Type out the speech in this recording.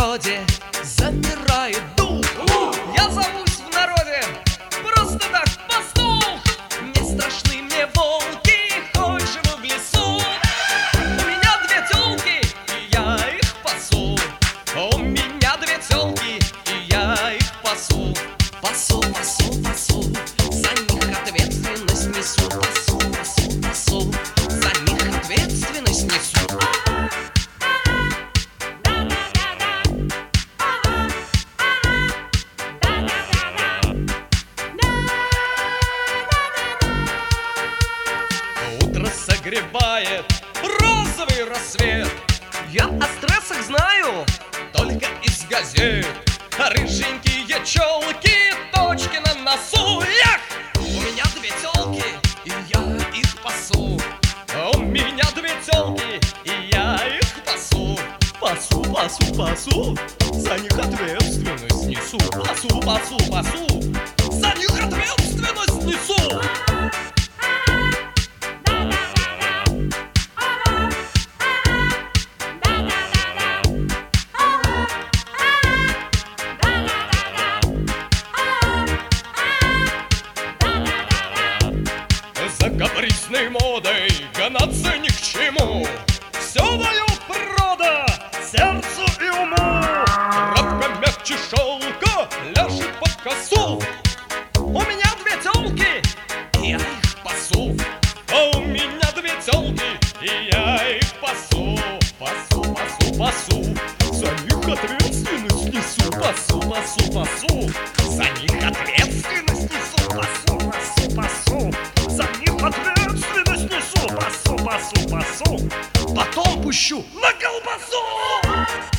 огороде запирает дух. Я зовусь в народе просто так пастух. Не страшны мне волки, хоть живу в лесу. У меня две тёлки, и я их пасу. У меня две тёлки, и я их пасу. Пасу, пасу, пасу, за них ответственность несу. Пасу, пасу, пасу, за них ответственность несу. Утро согревает розовый рассвет. Я о стрессах знаю только из газет. Рыженькие челки, точки на носу. Эх! У меня две телки, и я их пасу. У меня две телки, и я их пасу. Пасу, пасу, пасу, за них ответственность несу. Пасу, пасу, пасу, за них ответственность несу. За капризной модой гнаться ни к чему. Все дает природа сердцу и уму. Травка мягче шелка ляжет под косу. У меня две тёлки, и я их пасу. А у меня две тёлки, и я их пасу. Пасу, пасу, пасу, за них ответственность несу. Пасу, пасу, пасу, за них ответственность несу. Пасу, пасу, пасу, за них ответственность несу. Пасу, пасу, пасу, потом пущу на колбасу.